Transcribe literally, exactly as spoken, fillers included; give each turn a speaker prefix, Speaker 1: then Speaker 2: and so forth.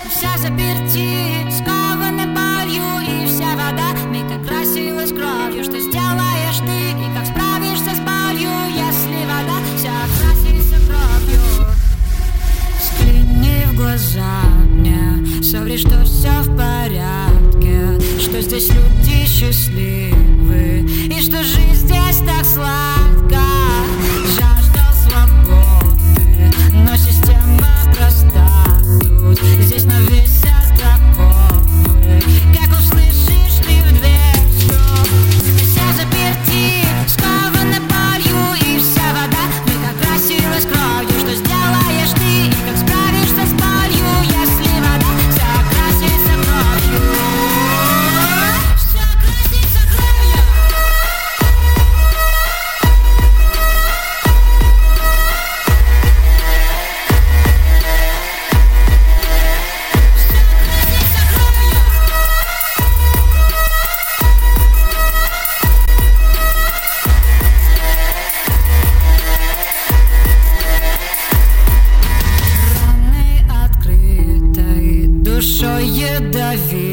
Speaker 1: Вся заперти, скованы болью, и вся вода миг окрасилась кровью. Что сделаешь ты, и как справишься с болью, если вода вся окрасится кровью? Взгляни в глаза мне, соври, что все в порядке, что здесь люди счастливы, и что жизнь здесь так сладка. Жаждал свободы, но система проста тут. Здесь навесят оковы, как услышишь ты в дверь стук. Вся заперти, скованы болью, и вся вода миг окрасилась кровью. Что сделаешь ты, и как справишься с болью, если вода вся окрасится кровью? Вся окрасится кровью. Раны открытой, душой ядовитой.